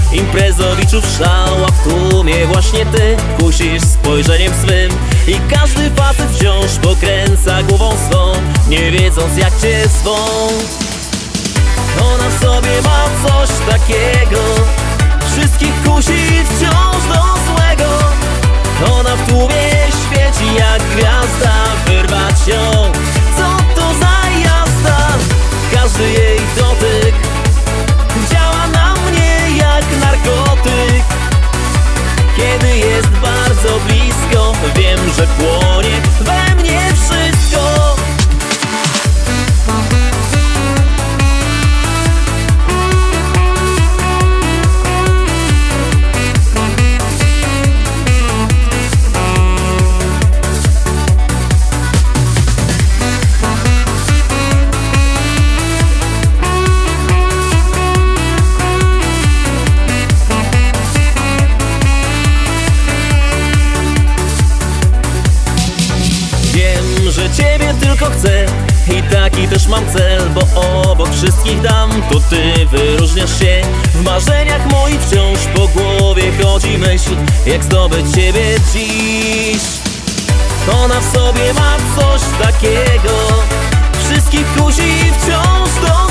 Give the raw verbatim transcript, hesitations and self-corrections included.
imprezowiczów szał, a w tłumie właśnie ty kusisz spojrzeniem swym. I każdy facet wciąż pokręca głową swą, nie wiedząc jak cię zwą. Ona w sobie ma coś takiego, wszystkich kusi wciąż do złego. Ona w tłumie świeci jak gwiazda, wyrwać ją, co to za jazda. Każdy jej dotyk działa na mnie jak narkotyk. Kiedy jest bardzo blisko, wiem, że płonie we mnie wszystko. Że ciebie tylko chcę i taki też mam cel, bo obok wszystkich dam to ty wyróżniasz się. W marzeniach moich wciąż po głowie chodzi myśl, jak zdobyć ciebie dziś. Ona w sobie ma coś takiego, wszystkich kusi wciąż do